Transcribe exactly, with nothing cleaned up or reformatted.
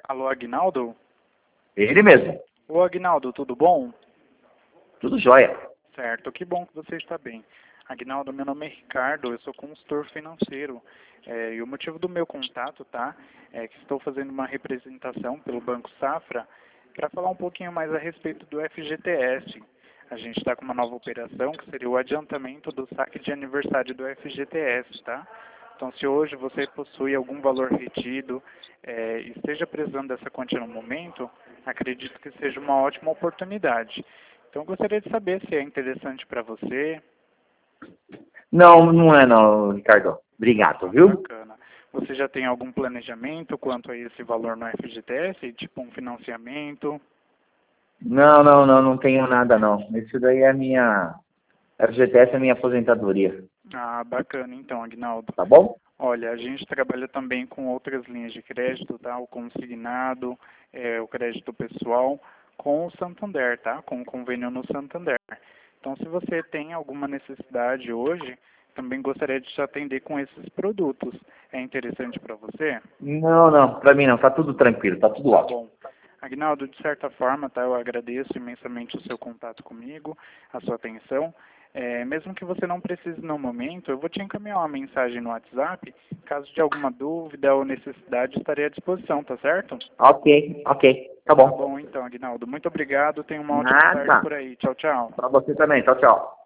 Alô, Aguinaldo? Ele mesmo. Ô, Aguinaldo, tudo bom? Tudo jóia. Certo, que bom que você está bem. Aguinaldo, meu nome é Ricardo, eu sou consultor financeiro. É, e o motivo do meu contato, tá? É que estou fazendo uma representação pelo Banco Safra para falar um pouquinho mais a respeito do F G T S. A gente está com uma nova operação que seria o adiantamento do saque de aniversário do F G T S, tá? Então, se hoje você possui algum valor retido é, e esteja precisando dessa quantia no momento, acredito que seja uma ótima oportunidade. Então, eu gostaria de saber se é interessante para você. Não, não é não, Ricardo. Obrigado, Ah, viu? bacana. Você já tem algum planejamento quanto a esse valor no F G T S, tipo um financiamento? Não, não, não, não tenho nada não. Isso daí é minha... F G T S é minha aposentadoria. Ah, bacana então, Aguinaldo. Tá bom? Olha, a gente trabalha também com outras linhas de crédito, tá? O consignado, é, o crédito pessoal, com o Santander, tá? Com o convênio no Santander. Então, se você tem alguma necessidade hoje, também gostaria de te atender com esses produtos. É interessante para você? Não, não, pra mim não. Tá tudo tranquilo, tá tudo Tá ótimo. bom. Aguinaldo, de certa forma, tá, eu agradeço imensamente o seu contato comigo, a sua atenção. É, mesmo que você não precise no momento, eu vou te encaminhar uma mensagem no WhatsApp. Caso de alguma dúvida ou necessidade, estarei à disposição, tá certo? Ok, ok. Tá Tá bom. bom então, Aguinaldo. Muito obrigado. Tenha uma ótima tarde Nada. por aí. Tchau, tchau. Pra você também. Tchau, tchau.